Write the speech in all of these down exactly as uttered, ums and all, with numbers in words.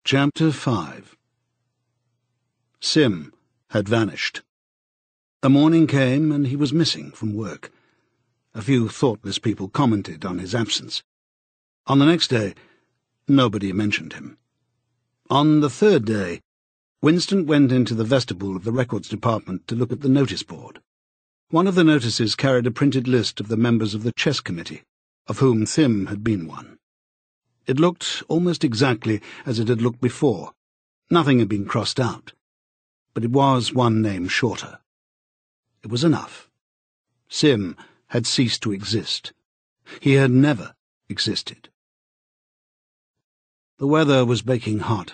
Chapter five. Sim had vanished. The morning came and he was missing from work. A few thoughtless people commented on his absence. On the next day, nobody mentioned him. On the third day, Winston went into the vestibule of the records department to look at the notice board. One of the notices carried a printed list of the members of the chess committee, of whom Sim had been one. It looked almost exactly as it had looked before. Nothing had been crossed out. But it was one name shorter. It was enough. Sim had ceased to exist. He had never existed. The weather was baking hot.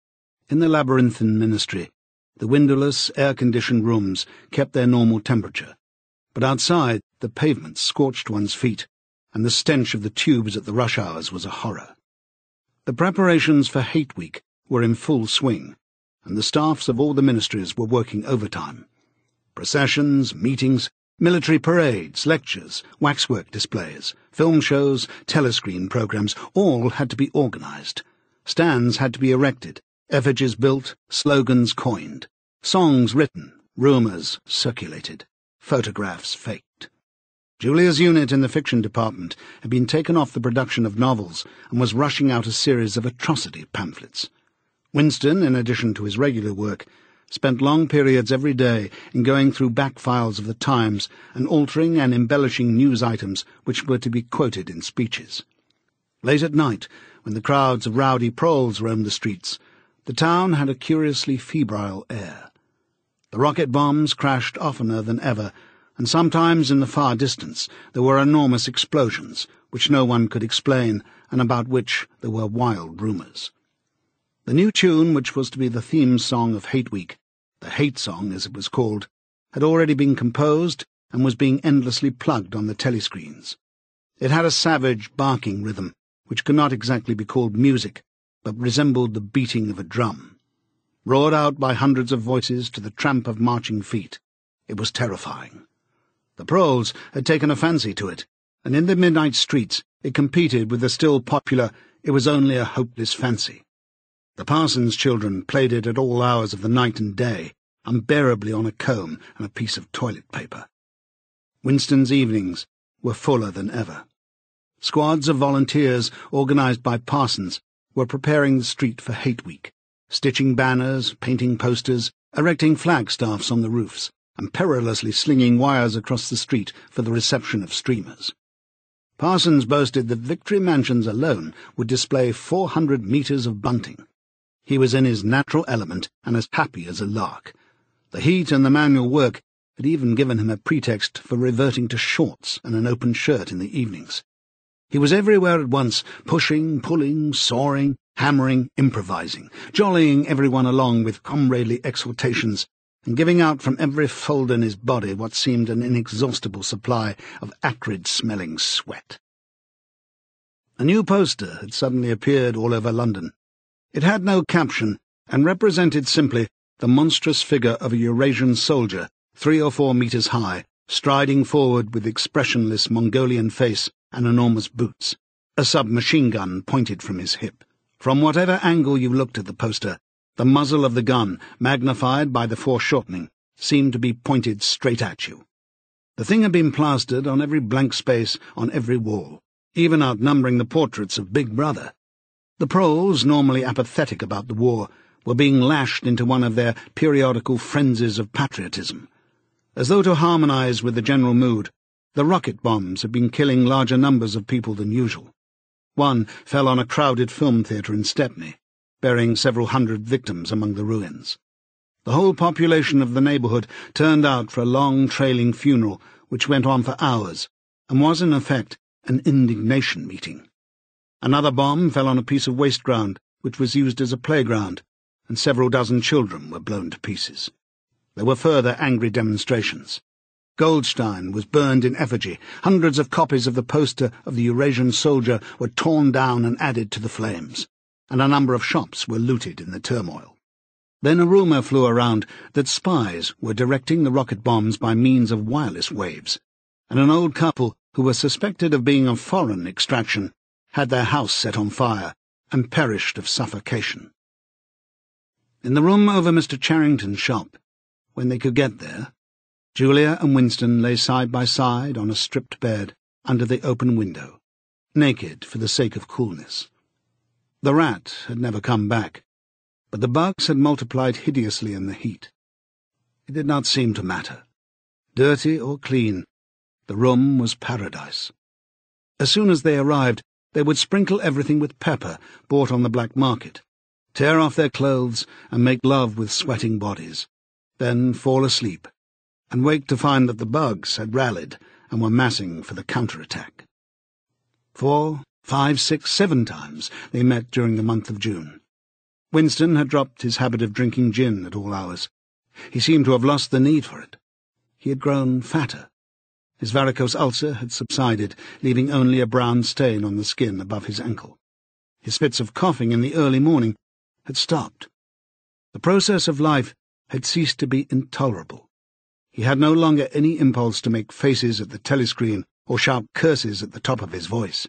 In the labyrinthine ministry, the windowless, air-conditioned rooms kept their normal temperature, but outside the pavement scorched one's feet, and the stench of the tubes at the rush hours was a horror. The preparations for Hate Week were in full swing, and the staffs of all the ministries were working overtime. Processions, meetings, military parades, lectures, waxwork displays, film shows, telescreen programs, all had to be organised. Stands had to be erected, effigies built, slogans coined, songs written, rumours circulated, photographs faked. Julia's unit in the fiction department had been taken off the production of novels and was rushing out a series of atrocity pamphlets. Winston, in addition to his regular work, spent long periods every day in going through back files of the Times and altering and embellishing news items which were to be quoted in speeches. Late at night, when the crowds of rowdy proles roamed the streets, the town had a curiously febrile air. The rocket bombs crashed oftener than ever, and sometimes in the far distance there were enormous explosions, which no one could explain, and about which there were wild rumours. The new tune, which was to be the theme song of Hate Week, the Hate Song as it was called, had already been composed and was being endlessly plugged on the telescreens. It had a savage, barking rhythm, which could not exactly be called music, but resembled the beating of a drum. Roared out by hundreds of voices to the tramp of marching feet, it was terrifying. The proles had taken a fancy to it, and in the midnight streets it competed with the still popular It Was Only a Hopeless Fancy. The parson's children played it at all hours of the night and day, unbearably on a comb and a piece of toilet paper. Winston's evenings were fuller than ever. Squads of volunteers, organised by parsons, were preparing the street for Hate Week, stitching banners, painting posters, erecting flagstaffs on the roofs, and perilously slinging wires across the street for the reception of streamers. Parsons boasted that Victory Mansions alone would display four hundred metres of bunting. He was in his natural element and as happy as a lark. The heat and the manual work had even given him a pretext for reverting to shorts and an open shirt in the evenings. He was everywhere at once, pushing, pulling, sawing, hammering, improvising, jollying everyone along with comradely exhortations, and giving out from every fold in his body what seemed an inexhaustible supply of acrid-smelling sweat. A new poster had suddenly appeared all over London. It had no caption, and represented simply the monstrous figure of a Eurasian soldier, three or four metres high, striding forward with expressionless Mongolian face and enormous boots, a submachine gun pointed from his hip. From whatever angle you looked at the poster, the muzzle of the gun, magnified by the foreshortening, seemed to be pointed straight at you. The thing had been plastered on every blank space on every wall, even outnumbering the portraits of Big Brother. The proles, normally apathetic about the war, were being lashed into one of their periodical frenzies of patriotism. As though to harmonise with the general mood, the rocket bombs had been killing larger numbers of people than usual. One fell on a crowded film theatre in Stepney, burying several hundred victims among the ruins. The whole population of the neighbourhood turned out for a long trailing funeral which went on for hours, and was in effect an indignation meeting. Another bomb fell on a piece of waste ground which was used as a playground, and several dozen children were blown to pieces. There were further angry demonstrations. Goldstein was burned in effigy, hundreds of copies of the poster of the Eurasian soldier were torn down and added to the flames, and a number of shops were looted in the turmoil. Then a rumour flew around that spies were directing the rocket bombs by means of wireless waves, and an old couple who were suspected of being of foreign extraction had their house set on fire and perished of suffocation. In the room over Mister Charrington's shop, when they could get there, Julia and Winston lay side by side on a stripped bed under the open window, naked for the sake of coolness. The rat had never come back, but the bugs had multiplied hideously in the heat. It did not seem to matter. Dirty or clean, the room was paradise. As soon as they arrived, they would sprinkle everything with pepper bought on the black market, tear off their clothes and make love with sweating bodies, then fall asleep, and wake to find that the bugs had rallied and were massing for the counter-attack. Four, five, six, seven times they met during the month of June. Winston had dropped his habit of drinking gin at all hours. He seemed to have lost the need for it. He had grown fatter. His varicose ulcer had subsided, leaving only a brown stain on the skin above his ankle. His fits of coughing in the early morning had stopped. The process of life had ceased to be intolerable. He had no longer any impulse to make faces at the telescreen or shout curses at the top of his voice.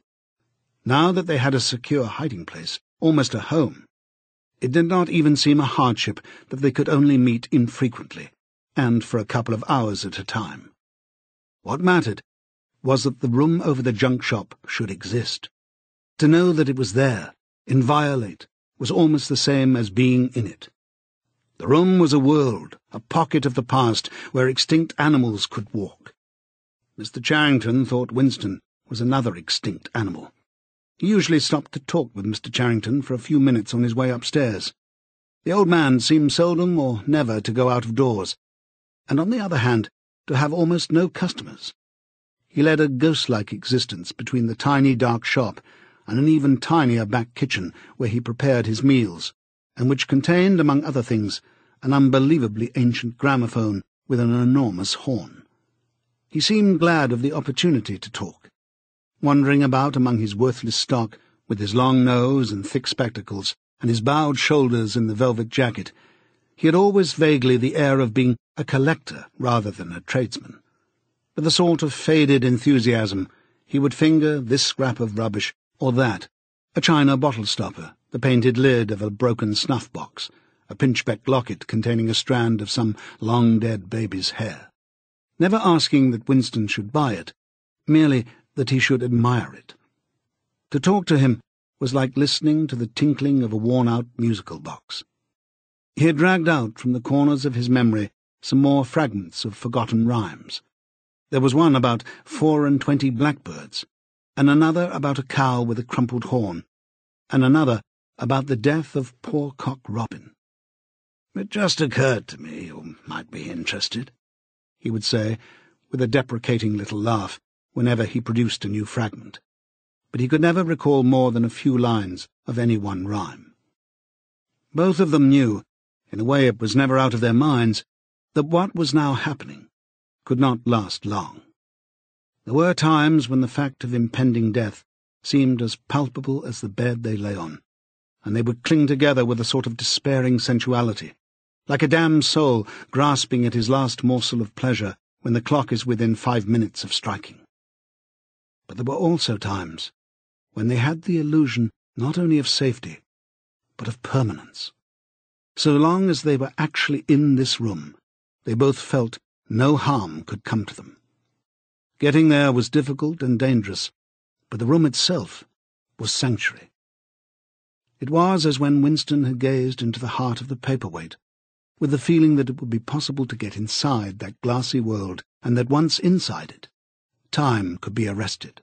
Now that they had a secure hiding-place, almost a home, it did not even seem a hardship that they could only meet infrequently, and for a couple of hours at a time. What mattered was that the room over the junk shop should exist. To know that it was there, inviolate, was almost the same as being in it. The room was a world, a pocket of the past, where extinct animals could walk. Mister Charrington thought Winston was another extinct animal. He usually stopped to talk with Mister Charrington for a few minutes on his way upstairs. The old man seemed seldom or never to go out of doors, and on the other hand, to have almost no customers. He led a ghost-like existence between the tiny dark shop and an even tinier back kitchen where he prepared his meals, and which contained, among other things, an unbelievably ancient gramophone with an enormous horn. He seemed glad of the opportunity to talk. Wandering about among his worthless stock, with his long nose and thick spectacles, and his bowed shoulders in the velvet jacket, he had always vaguely the air of being a collector rather than a tradesman. With a sort of faded enthusiasm, he would finger this scrap of rubbish or that, a china bottle-stopper, the painted lid of a broken snuff-box, a pinchbeck locket containing a strand of some long-dead baby's hair, never asking that Winston should buy it, merely that he should admire it. To talk to him was like listening to the tinkling of a worn-out musical box. He had dragged out from the corners of his memory some more fragments of forgotten rhymes. There was one about four-and-twenty blackbirds, and another about a cow with a crumpled horn, and another about the death of poor Cock Robin. "It just occurred to me you might be interested," he would say, with a deprecating little laugh, whenever he produced a new fragment. But he could never recall more than a few lines of any one rhyme. Both of them knew, in a way it was never out of their minds, that what was now happening could not last long. There were times when the fact of impending death seemed as palpable as the bed they lay on, and they would cling together with a sort of despairing sensuality, like a damned soul grasping at his last morsel of pleasure when the clock is within five minutes of striking. But there were also times when they had the illusion not only of safety, but of permanence. So long as they were actually in this room, they both felt no harm could come to them. Getting there was difficult and dangerous, but the room itself was sanctuary. It was as when Winston had gazed into the heart of the paperweight, with the feeling that it would be possible to get inside that glassy world, and that once inside it, time could be arrested.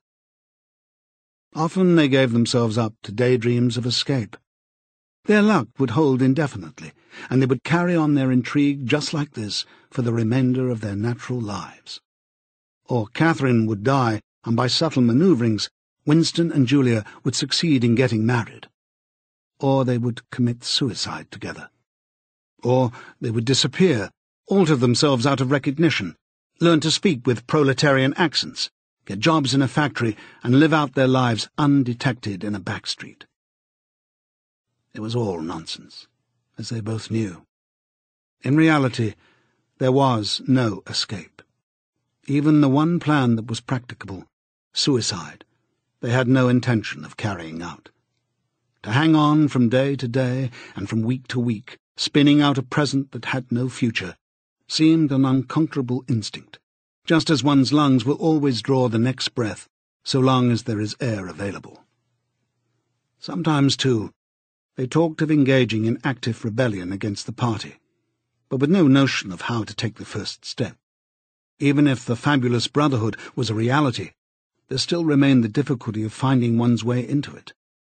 Often they gave themselves up to daydreams of escape. Their luck would hold indefinitely, and they would carry on their intrigue just like this for the remainder of their natural lives. Or Catherine would die, and by subtle manoeuvrings, Winston and Julia would succeed in getting married. Or they would commit suicide together. Or they would disappear, alter themselves out of recognition, learn to speak with proletarian accents, get jobs in a factory, and live out their lives undetected in a back street. It was all nonsense, as they both knew. In reality, there was no escape. Even the one plan that was practicable, suicide, they had no intention of carrying out. To hang on from day to day and from week to week, spinning out a present that had no future, seemed an unconquerable instinct, just as one's lungs will always draw the next breath so long as there is air available. Sometimes, too, they talked of engaging in active rebellion against the party, but with no notion of how to take the first step. Even if the fabulous brotherhood was a reality, there still remained the difficulty of finding one's way into it.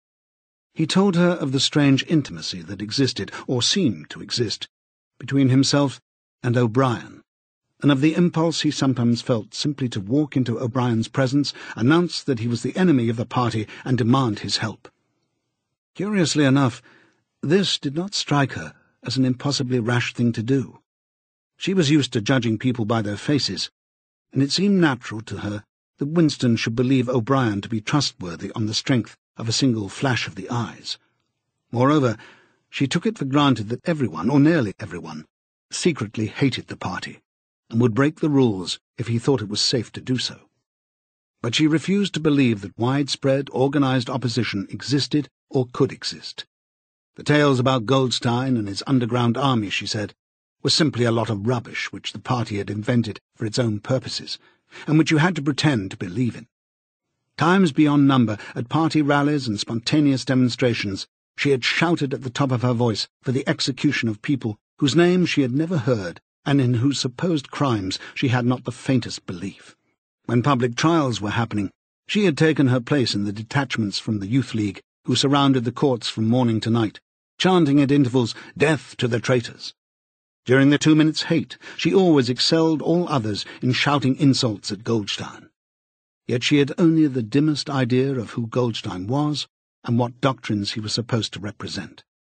He told her of the strange intimacy that existed, or seemed to exist, between himself and O'Brien, and of the impulse he sometimes felt simply to walk into O'Brien's presence, announce that he was the enemy of the party, and demand his help. Curiously enough, this did not strike her as an impossibly rash thing to do. She was used to judging people by their faces, and it seemed natural to her that Winston should believe O'Brien to be trustworthy on the strength of a single flash of the eyes. Moreover, she took it for granted that everyone, or nearly everyone, secretly hated the party, and would break the rules if he thought it was safe to do so. But she refused to believe that widespread, organized opposition existed or could exist. The tales about Goldstein and his underground army, she said, were simply a lot of rubbish which the party had invented for its own purposes, and which you had to pretend to believe in. Times beyond number, at party rallies and spontaneous demonstrations, she had shouted at the top of her voice for the execution of people whose names she had never heard and in whose supposed crimes she had not the faintest belief. When public trials were happening, she had taken her place in the detachments from the Youth League who surrounded the courts from morning to night, chanting at intervals, "Death to the traitors." During the two minutes' hate, she always excelled all others in shouting insults at Goldstein. Yet she had only the dimmest idea of who Goldstein was and what doctrines he was supposed to represent.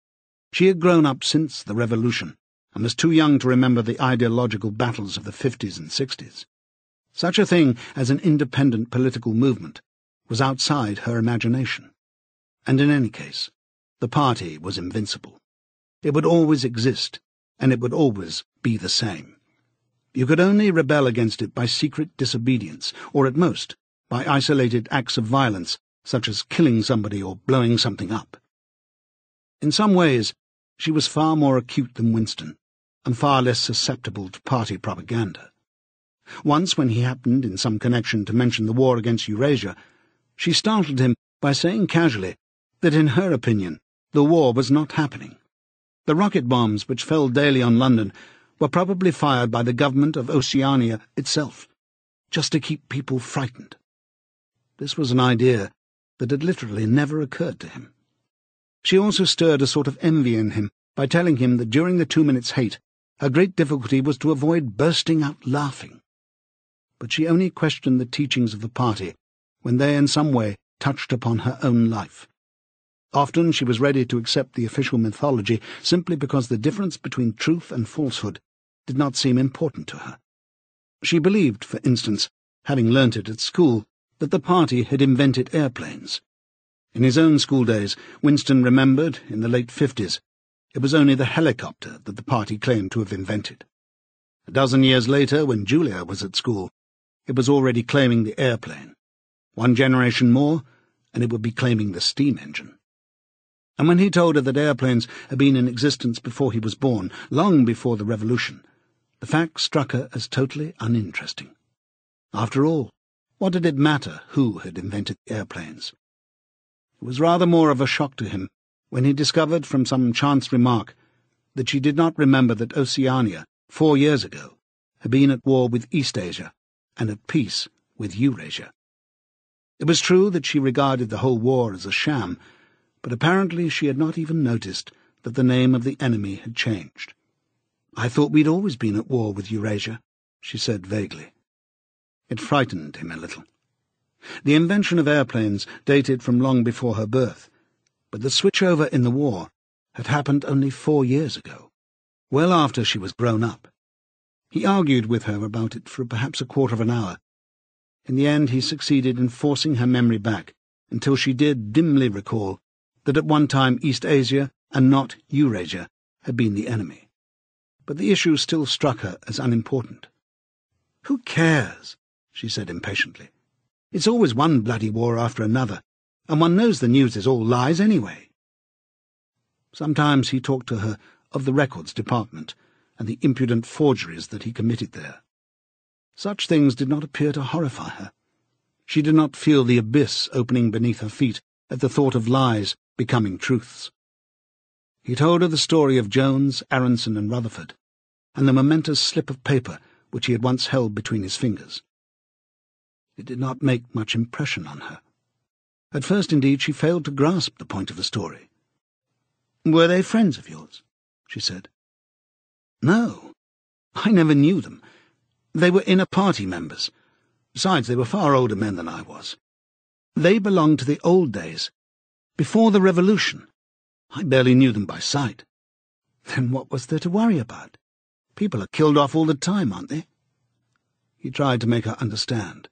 She had grown up since the Revolution, and was too young to remember the ideological battles of the fifties and sixties. Such a thing as an independent political movement was outside her imagination. And in any case, the party was invincible. It would always exist, and it would always be the same. You could only rebel against it by secret disobedience, or at most, by isolated acts of violence, such as killing somebody or blowing something up. In some ways, she was far more acute than Winston, and far less susceptible to party propaganda. Once, when he happened in some connection to mention the war against Eurasia, she startled him by saying casually that in her opinion the war was not happening. The rocket bombs which fell daily on London were probably fired by the government of Oceania itself, just to keep people frightened. This was an idea that had literally never occurred to him. She also stirred a sort of envy in him by telling him that during the two minutes' hate her great difficulty was to avoid bursting out laughing. But she only questioned the teachings of the party when they in some way touched upon her own life. Often she was ready to accept the official mythology simply because the difference between truth and falsehood did not seem important to her. She believed, for instance, having learnt it at school, that the party had invented airplanes. In his own school days, Winston remembered, in the late fifties, it was only the helicopter that the party claimed to have invented. A dozen years later, when Julia was at school, it was already claiming the airplane. One generation more, and it would be claiming the steam engine. And when he told her that airplanes had been in existence before he was born, long before the Revolution, the fact struck her as totally uninteresting. After all, what did it matter who had invented the airplanes? It was rather more of a shock to him when he discovered from some chance remark that she did not remember that Oceania, four years ago, had been at war with Eastasia and at peace with Eurasia. It was true that she regarded the whole war as a sham, but apparently she had not even noticed that the name of the enemy had changed. "I thought we'd always been at war with Eurasia," she said vaguely. It frightened him a little. The invention of airplanes dated from long before her birth, but the switchover in the war had happened only four years ago, well after she was grown up. He argued with her about it for perhaps a quarter of an hour. In the end he succeeded in forcing her memory back until she did dimly recall that at one time Eastasia and not Eurasia had been the enemy. But the issue still struck her as unimportant. "Who cares?" she said impatiently. "It's always one bloody war after another, and one knows the news is all lies anyway." Sometimes he talked to her of the records department and the impudent forgeries that he committed there. Such things did not appear to horrify her. She did not feel the abyss opening beneath her feet at the thought of lies becoming truths. He told her the story of Jones, Aronson, and Rutherford, and the momentous slip of paper which he had once held between his fingers. It did not make much impression on her. At first, indeed, she failed to grasp the point of the story. "Were they friends of yours?" she said. "No, I never knew them. They were inner party members. Besides, they were far older men than I was. They belonged to the old days, before the Revolution. I barely knew them by sight." "Then what was there to worry about? People are killed off all the time, aren't they?" He tried to make her understand.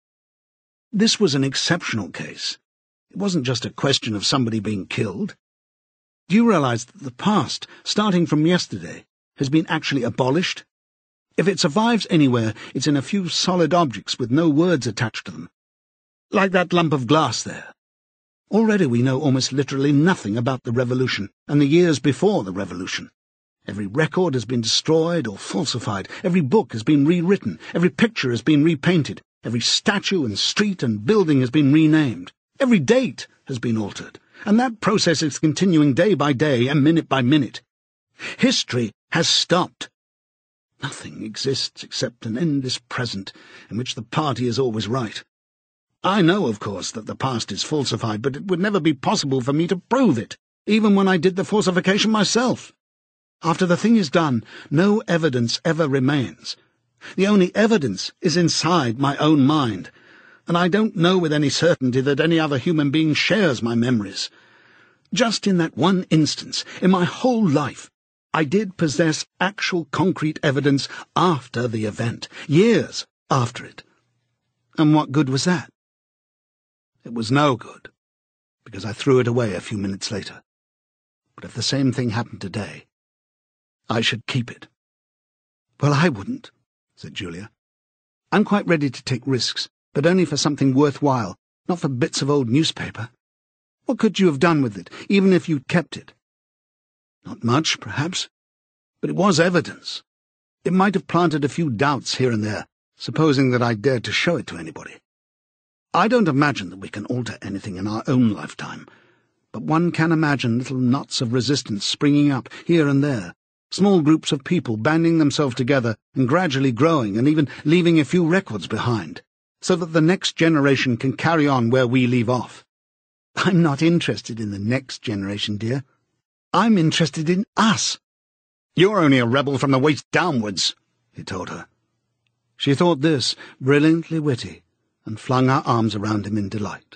This was an exceptional case. It wasn't just a question of somebody being killed. Do you realize that the past, starting from yesterday, has been actually abolished? If it survives anywhere, it's in a few solid objects with no words attached to them. Like that lump of glass there. Already we know almost literally nothing about the Revolution and the years before the Revolution. Every record has been destroyed or falsified. Every book has been rewritten. Every picture has been repainted. Every statue and street and building has been renamed. Every date has been altered. And that process is continuing day by day and minute by minute. History has stopped. Nothing exists except an endless present in which the party is always right. I know, of course, that the past is falsified, but it would never be possible for me to prove it, even when I did the falsification myself. After the thing is done, no evidence ever remains. The only evidence is inside my own mind, and I don't know with any certainty that any other human being shares my memories. Just in that one instance, in my whole life, I did possess actual concrete evidence after the event, years after it. And what good was that? It was no good, because I threw it away a few minutes later. But if the same thing happened today, I should keep it. "Well, I wouldn't," said Julia. "I'm quite ready to take risks, but only for something worthwhile, not for bits of old newspaper. What could you have done with it, even if you'd kept it?" "Not much, perhaps, but it was evidence. It might have planted a few doubts here and there, supposing that I dared to show it to anybody. I don't imagine that we can alter anything in our own lifetime, but one can imagine little knots of resistance springing up here and there, small groups of people banding themselves together and gradually growing and even leaving a few records behind, so that the next generation can carry on where we leave off. I'm not interested in the next generation, dear. I'm interested in us." "You're only a rebel from the waist downwards," he told her. She thought this brilliantly witty, and flung her arms around him in delight.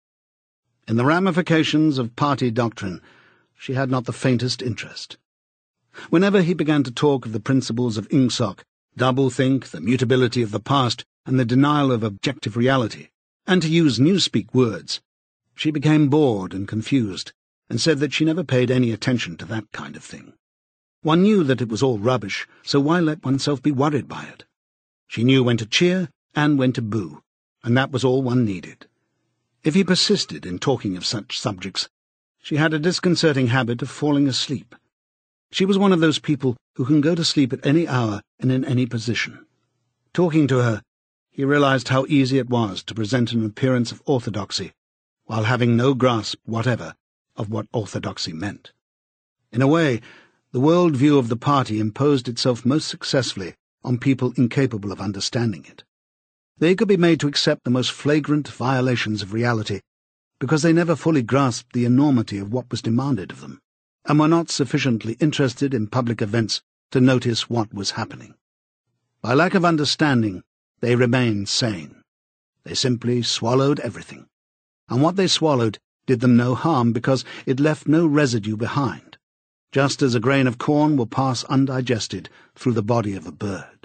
In the ramifications of party doctrine, she had not the faintest interest. Whenever he began to talk of the principles of Ingsoc, doublethink, the mutability of the past, and the denial of objective reality, and to use newspeak words, she became bored and confused, and said that she never paid any attention to that kind of thing. One knew that it was all rubbish, so why let oneself be worried by it? She knew when to cheer and when to boo, and that was all one needed. If he persisted in talking of such subjects, she had a disconcerting habit of falling asleep. She was one of those people who can go to sleep at any hour and in any position. Talking to her, he realized how easy it was to present an appearance of orthodoxy, while having no grasp whatever of what orthodoxy meant. In a way, the world view of the party imposed itself most successfully on people incapable of understanding it. They could be made to accept the most flagrant violations of reality, because they never fully grasped the enormity of what was demanded of them, and were not sufficiently interested in public events to notice what was happening. By lack of understanding, they remained sane. They simply swallowed everything, and what they swallowed did them no harm because it left no residue behind, just as a grain of corn will pass undigested through the body of a bird.